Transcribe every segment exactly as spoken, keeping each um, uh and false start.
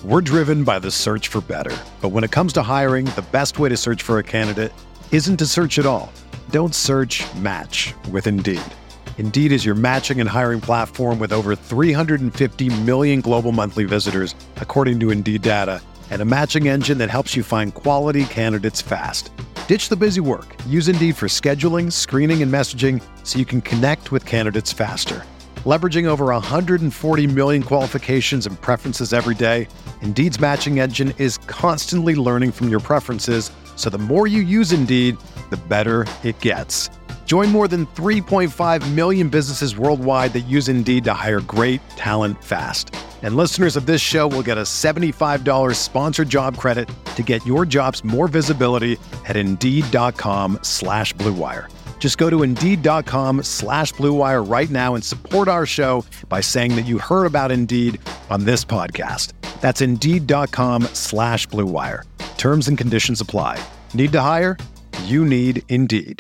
We're driven by the search for better. But when it comes to hiring, the best way to search for a candidate isn't to search at all. Don't search, match with Indeed. Indeed is your matching and hiring platform with over three hundred fifty million global monthly visitors, according to Indeed data, and a matching engine that helps you find quality candidates fast. Ditch the busy work. Use Indeed for scheduling, screening, and messaging so you can connect with candidates faster. Leveraging over one hundred forty million qualifications and preferences every day, Indeed's matching engine is constantly learning from your preferences, so the more you use Indeed, the better it gets. Join more than three point five million businesses worldwide that use Indeed to hire great talent fast. And listeners of this show will get a seventy-five dollars sponsored job credit to get your jobs more visibility at Indeed.com slash Blue Wire. Just go to Indeed.com slash Blue Wire right now and support our show by saying that you heard about Indeed on this podcast. That's Indeed.com slash Blue Wire. Terms and conditions apply. Need to hire? You need Indeed.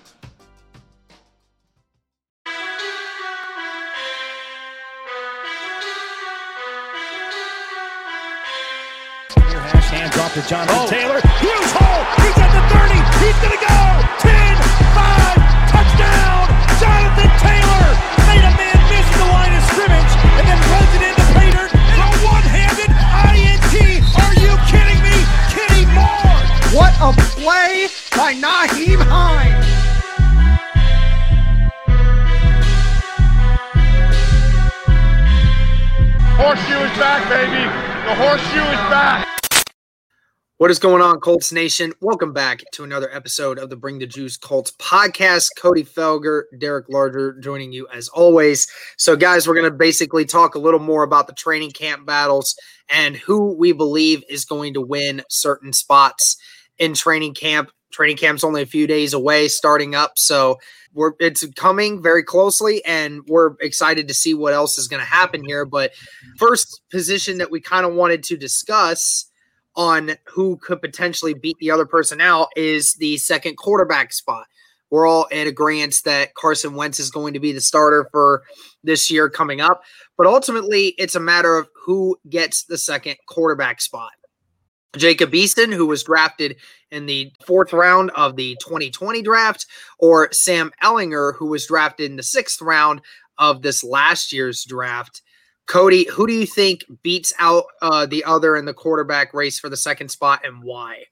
Hand drop to Jonathan oh. Taylor. Huge hole. He's at the thirty. He's going to go. ten, five, touchdown. Jonathan Taylor made a man miss the line of scrimmage and then runs it into Pater for a one-handed I N T. Are you kidding me? Kenny Moore. What a play by Nyheim Hines. Horseshoe is back, baby. The horseshoe is back. What is going on, Colts Nation? Welcome back to another episode of the Bring the Juice Colts podcast. Cody Felger, Derek Larger joining you as always. So, guys, we're going to basically talk a little more about the training camp battles and who we believe is going to win certain spots in training camp. Training camp's only a few days away, starting up, so we're it's coming very closely, and we're excited to see what else is going to happen here. But first position that we kind of wanted to discuss on who could potentially beat the other person out is the second quarterback spot. We're all in agreement that Carson Wentz is going to be the starter for this year coming up, but ultimately it's a matter of who gets the second quarterback spot. Jacob Eason, who was drafted in the fourth round of the twenty twenty draft, or Sam Ehlinger, who was drafted in the sixth round of this last year's draft. Cody, who do you think beats out uh, the other in the quarterback race for the second spot, and why?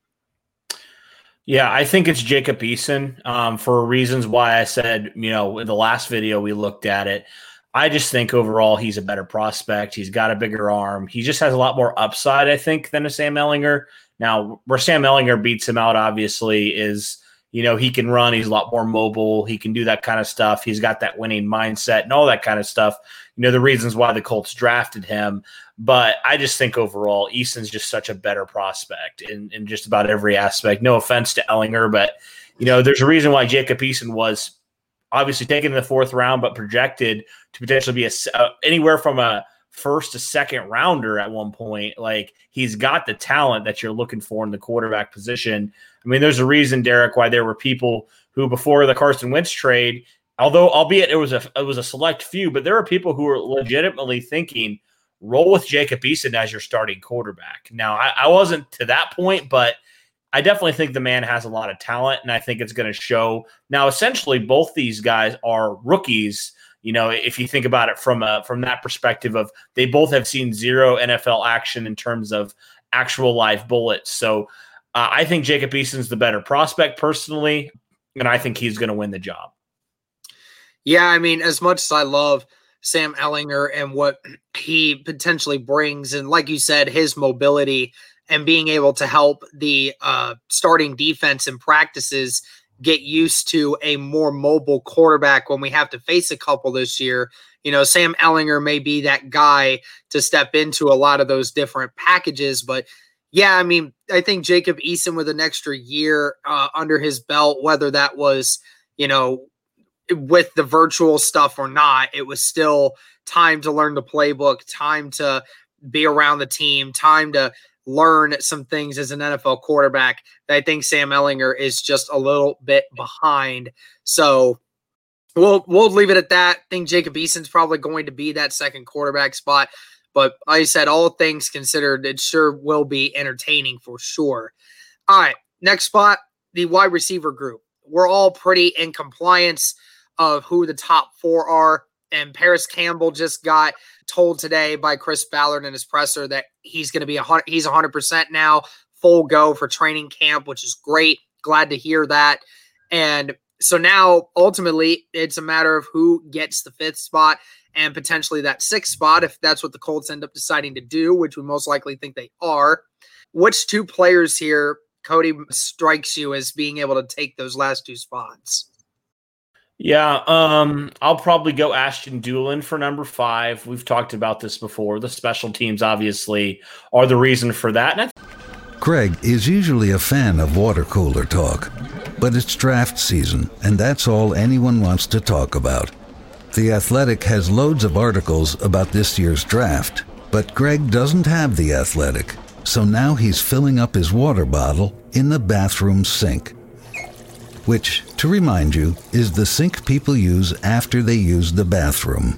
Yeah, I think it's Jacob Eason um, for reasons why I said, you know, in the last video we looked at it. I just think overall he's a better prospect. He's got a bigger arm. He just has a lot more upside, I think, than a Sam Ehlinger. Now, where Sam Ehlinger beats him out, obviously, is, you know, he can run. He's a lot more mobile. He can do that kind of stuff. He's got that winning mindset and all that kind of stuff. You know, the reasons why the Colts drafted him. But I just think overall, Eason's just such a better prospect in, in just about every aspect. No offense to Ehlinger, but, you know, there's a reason why Jacob Eason was obviously taken in the fourth round, but projected to potentially be a, uh, anywhere from a first to second rounder at one point. Like, he's got the talent that you're looking for in the quarterback position. I mean, there's a reason, Derek, why there were people who before the Carson Wentz trade, although albeit it was a it was a select few, but there are people who were legitimately thinking, roll with Jacob Eason as your starting quarterback. Now, I, I wasn't to that point, but I definitely think the man has a lot of talent, and I think it's going to show. Now, essentially, both these guys are rookies. You know, if you think about it from a, from that perspective of they both have seen zero N F L action in terms of actual live bullets. So uh, I think Jacob Eason's the better prospect personally, and I think he's going to win the job. Yeah, I mean, as much as I love Sam Ehlinger and what he potentially brings, and like you said, his mobility and being able to help the uh, starting defense in practices get used to a more mobile quarterback when we have to face a couple this year. You know, Sam Ehlinger may be that guy to step into a lot of those different packages. But, yeah, I mean, I think Jacob Eason with an extra year uh, under his belt, whether that was, you know, with the virtual stuff or not, it was still time to learn the playbook, time to be around the team, time to learn some things as an N F L quarterback that I think Sam Ehlinger is just a little bit behind. So we'll we'll leave it at that. I think Jacob Eason's probably going to be that second quarterback spot. But like I said, all things considered, it sure will be entertaining for sure. All right, next spot, the wide receiver group. We're all pretty in compliance of who the top four are. And Paris Campbell just got told today by Chris Ballard in his presser that he's going to be a hundred, he's one hundred percent now, full go for training camp, which is great. Glad to hear that. And so now ultimately it's a matter of who gets the fifth spot and potentially that sixth spot, if that's what the Colts end up deciding to do, which we most likely think they are. Which two players here, Cody, strikes you as being able to take those last two spots? Yeah, um, I'll probably go Ashton Dulin for number five. We've talked about this before. The special teams obviously are the reason for that. And I Greg is usually a fan of water cooler talk, but it's draft season, and that's all anyone wants to talk about. The Athletic has loads of articles about this year's draft, but Greg doesn't have The Athletic, so now he's filling up his water bottle in the bathroom sink. Which, to remind you, is the sink people use after they use the bathroom.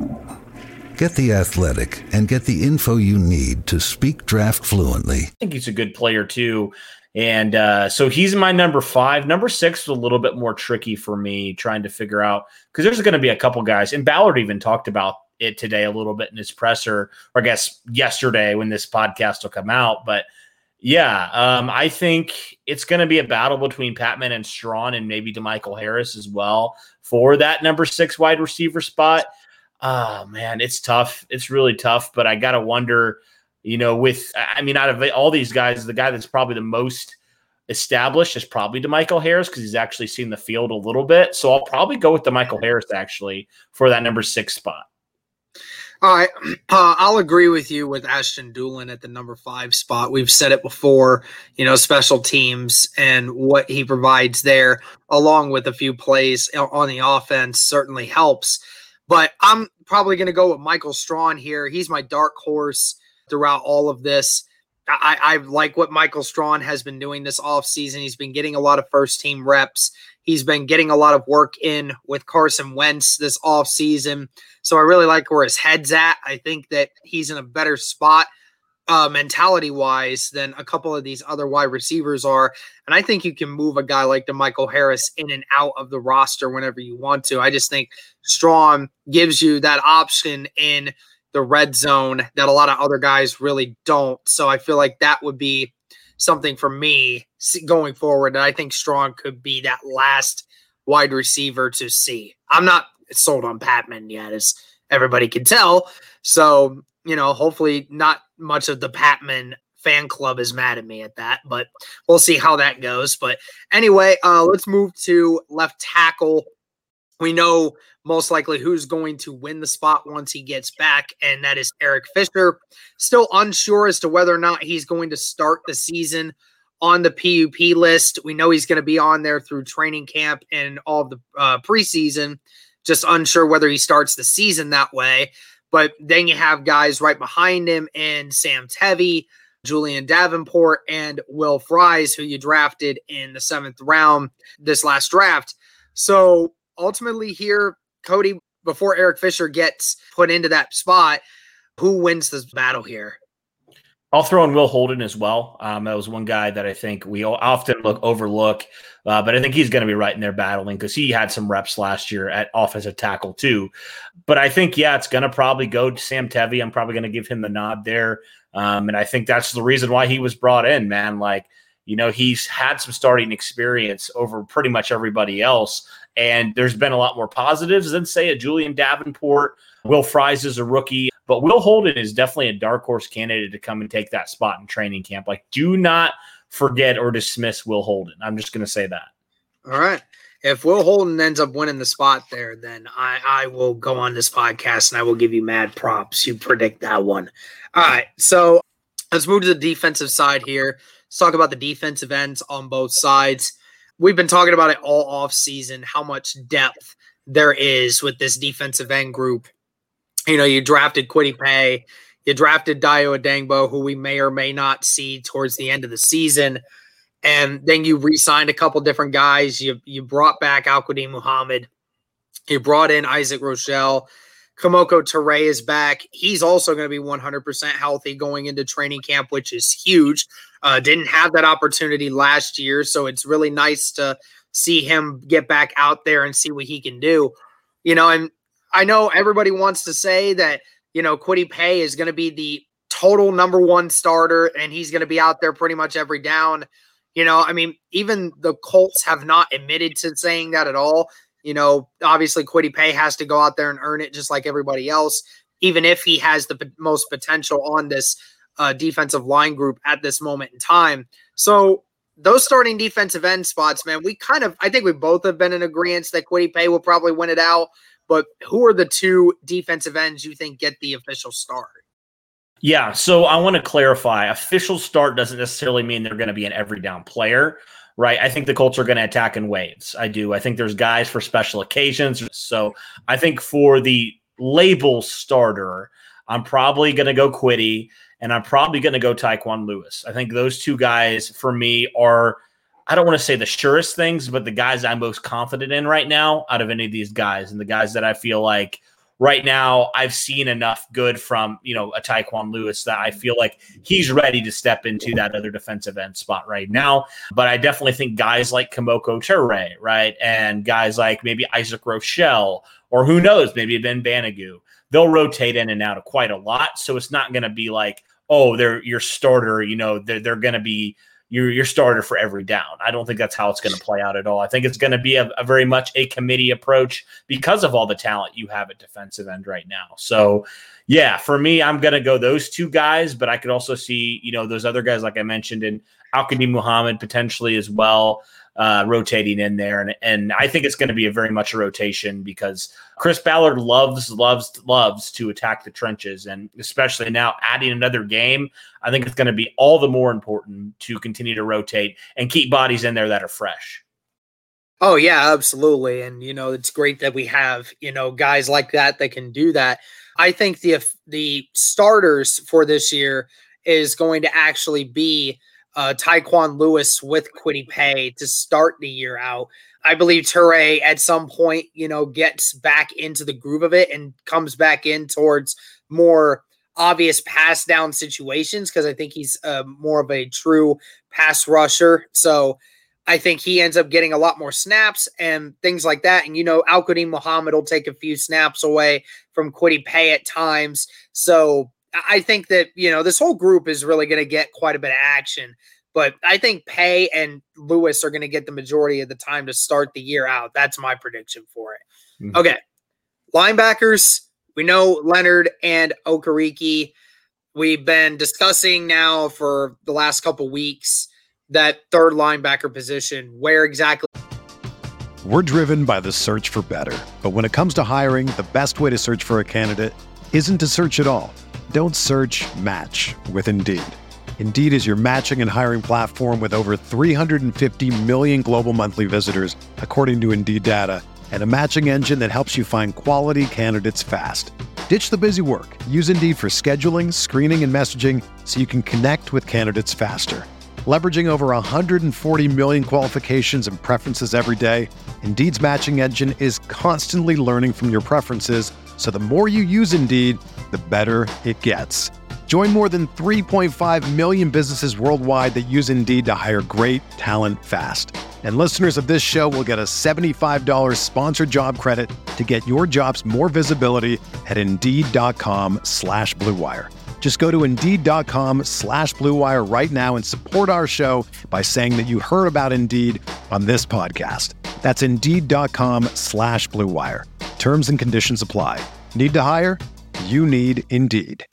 Get The Athletic and get the info you need to speak draft fluently. I think he's a good player too. And uh, so he's my number five. Number six was a little bit more tricky for me trying to figure out, because there's going to be a couple guys, and Ballard even talked about it today a little bit in his presser, or I guess yesterday when this podcast will come out. But yeah, um, I think it's going to be a battle between Patman and Strawn and maybe DeMichael Harris as well for that number six wide receiver spot. Oh, man, it's tough. It's really tough, but I got to wonder, you know, with, I mean, out of all these guys, the guy that's probably the most established is probably DeMichael Harris because he's actually seen the field a little bit. So I'll probably go with DeMichael Harris actually for that number six spot. All right, uh, I'll agree with you with Ashton Dulin at the number five spot. We've said it before, you know, special teams and what he provides there, along with a few plays on the offense, certainly helps. But I'm probably going to go with Michael Strawn here. He's my dark horse throughout all of this. I, I like what Michael Strawn has been doing this offseason. He's been getting a lot of first-team reps. He's been getting a lot of work in with Carson Wentz this offseason. So I really like where his head's at. I think that he's in a better spot uh, mentality-wise than a couple of these other wide receivers are. And I think you can move a guy like DeMichael Harris in and out of the roster whenever you want to. I just think Strawn gives you that option in the red zone that a lot of other guys really don't. So I feel like that would be something for me going forward. And I think Strawn could be that last wide receiver to see. I'm not sold on Patman yet, as everybody can tell. So, you know, hopefully not much of the Patman fan club is mad at me at that, but we'll see how that goes. But anyway, uh, let's move to left tackle. We know most likely who's going to win the spot once he gets back, and that is Eric Fisher. Still unsure as to whether or not he's going to start the season on the P U P list. We know he's going to be on there through training camp and all of the uh, preseason. Just unsure whether he starts the season that way. But then you have guys right behind him in Sam Tevi, Julian Davenport, and Will Fries, who you drafted in the seventh round this last draft. So ultimately here, Cody, before Eric Fisher gets put into that spot, who wins this battle here? I'll throw in Will Holden as well. Um, that was one guy that I think we often look overlook, uh, but I think he's going to be right in there battling because he had some reps last year at offensive tackle too. But I think, yeah, it's going to probably go to Sam Tevi. I'm probably going to give him the nod there. Um, and I think that's the reason why he was brought in, man. Like, you know, he's had some starting experience over pretty much everybody else. And there's been a lot more positives than, say, a Julian Davenport. Will Fries is a rookie. But Will Holden is definitely a dark horse candidate to come and take that spot in training camp. Like, do not forget or dismiss Will Holden. I'm just going to say that. All right. If Will Holden ends up winning the spot there, then I, I will go on this podcast and I will give you mad props. You predict that one. All right. So let's move to the defensive side here. Let's talk about the defensive ends on both sides. We've been talking about it all off season, how much depth there is with this defensive end group. You know, you drafted Kwity Paye, you drafted Dayo Adangbo, who we may or may not see towards the end of the season. And then you re-signed a couple different guys. You you brought back Al-Quadin Muhammad. You brought in Isaac Rochelle. Kemoko Turay is back. He's also going to be one hundred percent healthy going into training camp, which is huge. Uh, didn't have that opportunity last year, so it's really nice to see him get back out there and see what he can do. You know, and I know everybody wants to say that, you know, Kwity Paye is going to be the total number one starter and he's going to be out there pretty much every down. You know, I mean, even the Colts have not admitted to saying that at all. You know, obviously Kwity Paye has to go out there and earn it just like everybody else, even if he has the p- most potential on this uh, defensive line group at this moment in time. So those starting defensive end spots, man, we kind of, I think we both have been in agreement that Kwity Paye will probably win it out. But who are the two defensive ends you think get the official start? Yeah, so I want to clarify. Official start doesn't necessarily mean they're going to be an every down player, right? I think the Colts are going to attack in waves. I do. I think there's guys for special occasions. So I think for the label starter, I'm probably going to go Kwity, and I'm probably going to go Tyquan Lewis. I think those two guys for me are, I don't want to say the surest things, but the guys I'm most confident in right now out of any of these guys, and the guys that I feel like right now I've seen enough good from, you know, a Tyquan Lewis that I feel like he's ready to step into that other defensive end spot right now. But I definitely think guys like Kemoko Turay, right, and guys like maybe Isaac Rochelle, or who knows, maybe Ben Banogu, they'll rotate in and out of quite a lot. So it's not going to be like, oh, they're your starter, you know, they're, they're going to be your, your starter for every down. I don't think that's how it's going to play out at all. I think it's going to be a, a very much a committee approach because of all the talent you have at defensive end right now. So, yeah, for me, I'm going to go those two guys, but I could also see, you know, those other guys, like I mentioned, and Al-Quadin Muhammad potentially as well, uh, rotating in there. And, and I think it's going to be a very much a rotation because Chris Ballard loves, loves, loves to attack the trenches. And especially now adding another game, I think it's going to be all the more important to continue to rotate and keep bodies in there that are fresh. Oh, yeah, absolutely. And, you know, it's great that we have, you know, guys like that that can do that. I think the the starters for this year is going to actually be uh, Tyquan Lewis with Kwity Paye to start the year out. I believe Turay at some point, you know, gets back into the groove of it and comes back in towards more obvious pass down situations because I think he's uh, more of a true pass rusher. So I think he ends up getting a lot more snaps and things like that. And, you know, Al-Quadin Muhammad will take a few snaps away from Kwity Paye at times. So I think that, you know, this whole group is really going to get quite a bit of action. But I think Paye and Lewis are going to get the majority of the time to start the year out. That's my prediction for it. Mm-hmm. Okay. Linebackers, we know Leonard and Okereke. We've been discussing now for the last couple weeks that third linebacker position, where exactly. We're driven by the search for better. But when it comes to hiring, the best way to search for a candidate isn't to search at all. Don't search, match with Indeed. Indeed is your matching and hiring platform with over three hundred fifty million global monthly visitors, according to Indeed data, and a matching engine that helps you find quality candidates fast. Ditch the busy work. Use Indeed for scheduling, screening, and messaging so you can connect with candidates faster. Leveraging over one hundred forty million qualifications and preferences every day, Indeed's matching engine is constantly learning from your preferences, so the more you use Indeed, the better it gets. Join more than three point five million businesses worldwide that use Indeed to hire great talent fast. And listeners of this show will get a seventy-five dollars sponsored job credit to get your jobs more visibility at Indeed.com slash Blue Wire. Just go to Indeed.com slash Blue Wire right now and support our show by saying that you heard about Indeed on this podcast. That's Indeed.com slash Blue Wire. Terms and conditions apply. Need to hire? You need Indeed.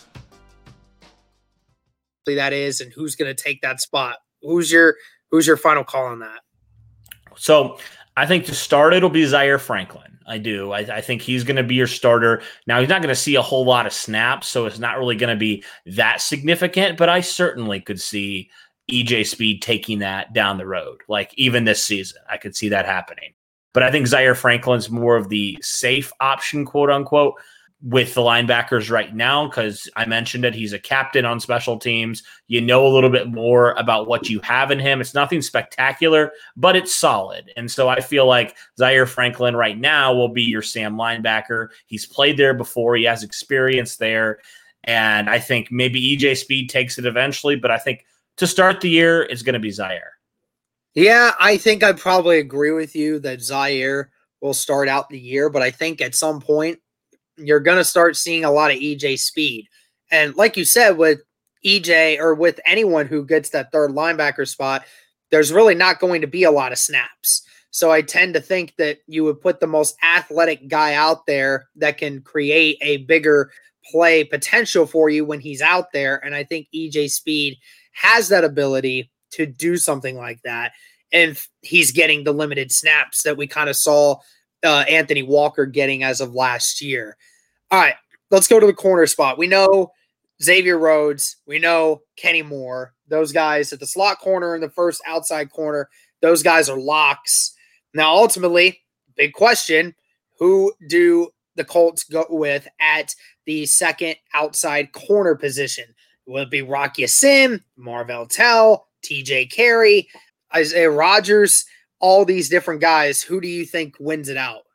That is, and who's going to take that spot? Who's your who's your final call on that? So I think to start, it'll be Zaire Franklin. I do. I, I think he's going to be your starter. Now, he's not going to see a whole lot of snaps, so it's not really going to be that significant, but I certainly could see E J Speed taking that down the road. Like, even this season, I could see that happening. But I think Zaire Franklin's more of the safe option, quote unquote. with the linebackers right now, because I mentioned it, he's a captain on special teams. You know a little bit more about what you have in him. It's nothing spectacular, but it's solid. And so I feel like Zaire Franklin right now will be your Sam linebacker. He's played there before. He has experience there. And I think maybe E J Speed takes it eventually, but I think to start the year, it's going to be Zaire. Yeah, I think I probably agree with you that Zaire will start out the year, but I think at some point you're going to start seeing a lot of E J Speed. And like you said, with E J or with anyone who gets that third linebacker spot, there's really not going to be a lot of snaps. So I tend to think that you would put the most athletic guy out there that can create a bigger play potential for you when he's out there. And I think E J Speed has that ability to do something like that. And he's getting the limited snaps that we kind of saw uh, Anthony Walker getting as of last year. All right, let's go to the corner spot. We know Xavier Rhodes. We know Kenny Moore. Those guys at the slot corner and the first outside corner, those guys are locks. Now, ultimately, big question, who do the Colts go with at the second outside corner position? Will it be Rock Ya-Sin, Marvell Tell, T J Carey, Isaiah Rodgers, all these different guys? Who do you think wins it out?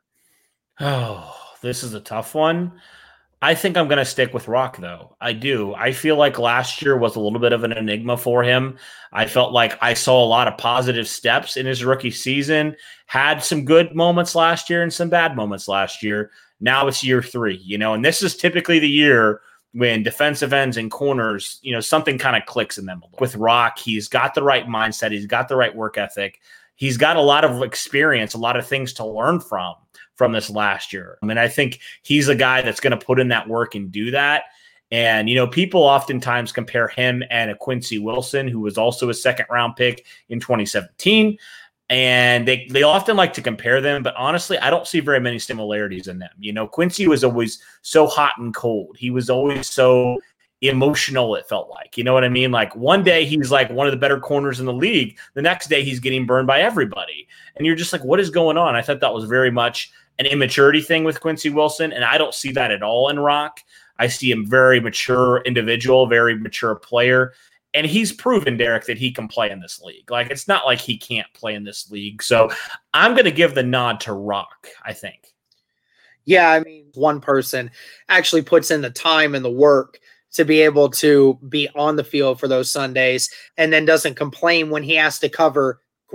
Oh, this is a tough one. I think I'm going to stick with Rock, though. I do. I feel like last year was a little bit of an enigma for him. I felt like I saw a lot of positive steps in his rookie season, had some good moments last year and some bad moments last year. Now it's year three, you know, and this is typically the year when defensive ends and corners, you know, something kind of clicks in them. With Rock, he's got the right mindset. He's got the right work ethic. He's got a lot of experience, a lot of things to learn from, from this last year. I mean, I think he's a guy that's going to put in that work and do that. And, you know, people oftentimes compare him and a Quincy Wilson, who was also a second round pick in twenty seventeen. And they, they often like to compare them, but honestly, I don't see very many similarities in them. You know, Quincy was always so hot and cold. He was always so emotional, it felt like. You know what I mean? Like one day he's like one of the better corners in the league. The next day he's getting burned by everybody. And you're just like, what is going on? I thought that was very much an immaturity thing with Quincy Wilson, and I don't see that at all in Rock. I see him very mature individual, very mature player. And he's proven, Derek, that he can play in this league. Like, it's not like he can't play in this league. So I'm going to give the nod to Rock, I think. Yeah, I mean, one person actually puts in the time and the work to be able to be on the field for those Sundays and then doesn't complain when he has to cover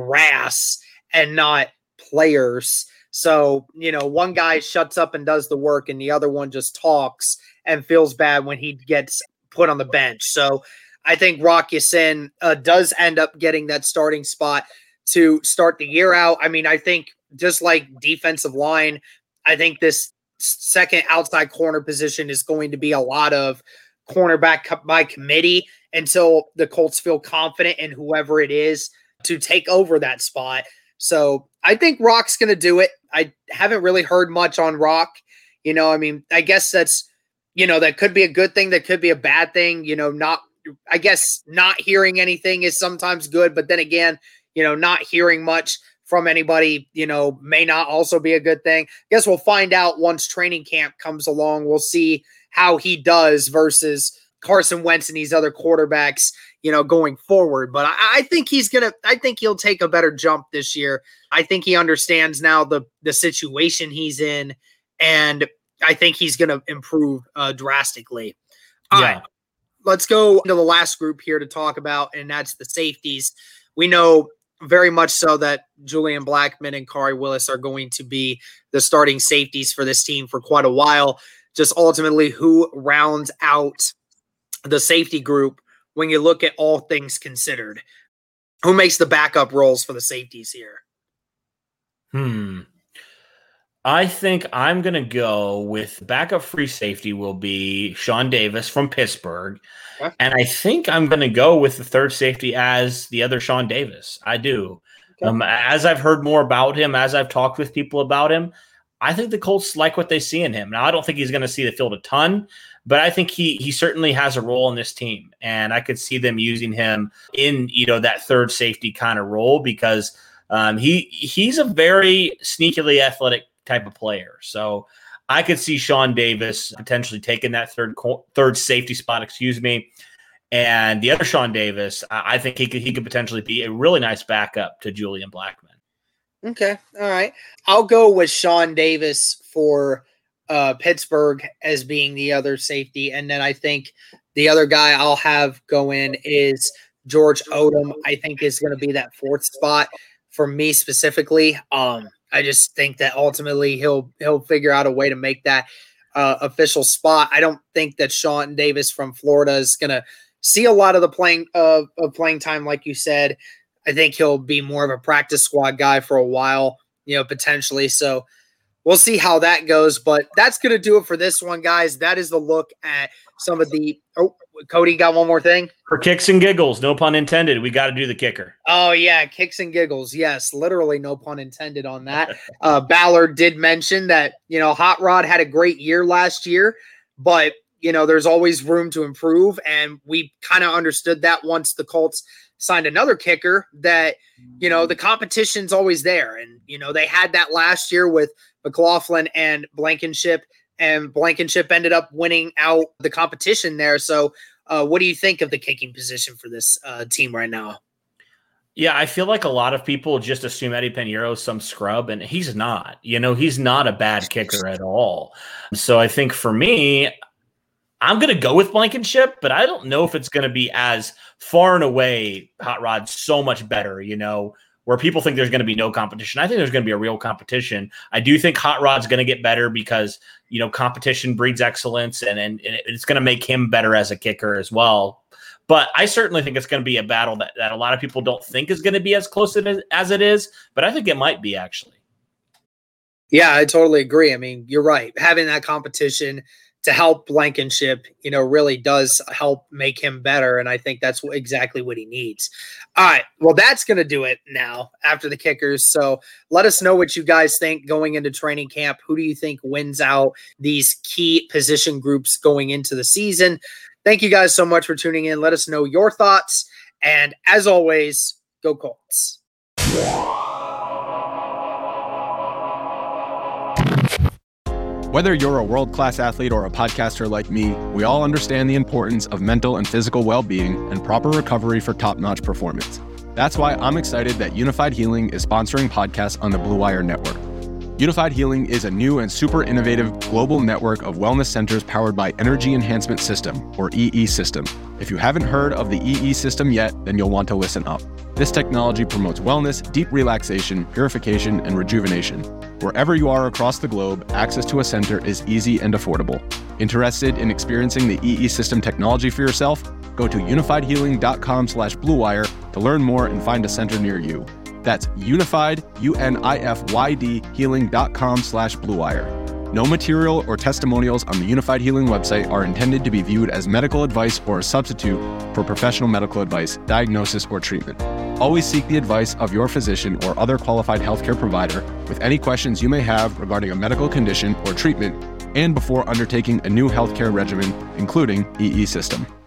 grass and not players. So, you know, one guy shuts up and does the work and the other one just talks and feels bad when he gets put on the bench. So I think Rock Ya-Sin uh, does end up getting that starting spot to start the year out. I mean, I think just like defensive line, I think this second outside corner position is going to be a lot of cornerback by committee until the Colts feel confident in whoever it is to take over that spot. So I think Rock's going to do it. I haven't really heard much on Rock. You know, I mean, I guess that's, you know, that could be a good thing. That could be a bad thing. You know, not, I guess not hearing anything is sometimes good, but then again, you know, not hearing much from anybody, you know, may not also be a good thing. I guess we'll find out once training camp comes along. We'll see how he does versus Carson Wentz and these other quarterbacks, you know, going forward. But I, I think he's going to, I think he'll take a better jump this year. I think he understands now the, the situation he's in, and I think he's going to improve uh, drastically. All yeah. right. Let's go into the last group here to talk about, and that's the safeties. We know very much so that Julian Blackmon and Khari Willis are going to be the starting safeties for this team for quite a while. Just ultimately who rounds out the safety group when you look at all things considered. Who makes the backup roles for the safeties here? Hmm. I think I'm going to go with backup free safety will be Sean Davis from Pittsburgh. Okay. And I think I'm going to go with the third safety as the other Sean Davis. I do. Okay. Um, as I've heard more about him, as I've talked with people about him, I think the Colts like what they see in him. Now, I don't think he's going to see the field a ton, but I think he he certainly has a role in this team. And I could see them using him in, you know, that third safety kind of role because um, he he's a very sneakily athletic type of player. So I could see Sean Davis potentially taking that third third safety spot, excuse me. And the other Sean Davis, I think he could he could potentially be a really nice backup to Julian Blackmon. Okay. All right. I'll go with Sean Davis for uh, Pittsburgh as being the other safety. And then I think the other guy I'll have go in is George Odom. I think is going to be that fourth spot for me specifically. Um, I just think that ultimately he'll he'll figure out a way to make that uh, official spot. I don't think that Sean Davis from Florida is going to see a lot of the playing uh, of playing time, like you said. I think he'll be more of a practice squad guy for a while, you know, potentially. So we'll see how that goes. But that's going to do it for this one, guys. That is the look at some of the – oh, Cody got one more thing? For kicks and giggles, no pun intended, we got to do the kicker. Oh, yeah, kicks and giggles. Yes, literally no pun intended on that. uh, Ballard did mention that, you know, Hot Rod had a great year last year, but, you know, there's always room to improve. And we kind of understood that once the Colts – signed another kicker that, you know, the competition's always there. And, you know, they had that last year with McLaughlin and Blankenship, and Blankenship ended up winning out the competition there. So uh, what do you think of the kicking position for this uh, team right now? Yeah, I feel like a lot of people just assume Eddie Pinheiro is some scrub, and he's not. You know, he's not a bad kicker at all. So I think for me, I'm going to go with Blankenship, but I don't know if it's going to be as far and away Hot Rod so much better, you know, where people think there's going to be no competition. I think there's going to be a real competition. I do think Hot Rod's going to get better because, you know, competition breeds excellence, and, and, and it's going to make him better as a kicker as well. But I certainly think it's going to be a battle that, that a lot of people don't think is going to be as close as it is, but I think it might be actually. Yeah, I totally agree. I mean, you're right. Having that competition to help Blankenship, you know, really does help make him better. And I think that's what, exactly what he needs. All right. Well, that's going to do it now after the kickers. So let us know what you guys think going into training camp. Who do you think wins out these key position groups going into the season? Thank you guys so much for tuning in. Let us know your thoughts. And as always, go Colts. Whether you're a world-class athlete or a podcaster like me, we all understand the importance of mental and physical well-being and proper recovery for top-notch performance. That's why I'm excited that Unified Healing is sponsoring podcasts on the Blue Wire Network. Unified Healing is a new and super innovative global network of wellness centers powered by Energy Enhancement System, or E E System. If you haven't heard of the E E System yet, then you'll want to listen up. This technology promotes wellness, deep relaxation, purification, and rejuvenation. Wherever you are across the globe, access to a center is easy and affordable. Interested in experiencing the E E System technology for yourself? Go to unified healing dot com slash blue wire to learn more and find a center near you. That's unified, U N I F Y D, healing dot com slash blue wire. No material or testimonials on the Unified Healing website are intended to be viewed as medical advice or a substitute for professional medical advice, diagnosis, or treatment. Always seek the advice of your physician or other qualified healthcare provider with any questions you may have regarding a medical condition or treatment, and before undertaking a new healthcare regimen, including E E System.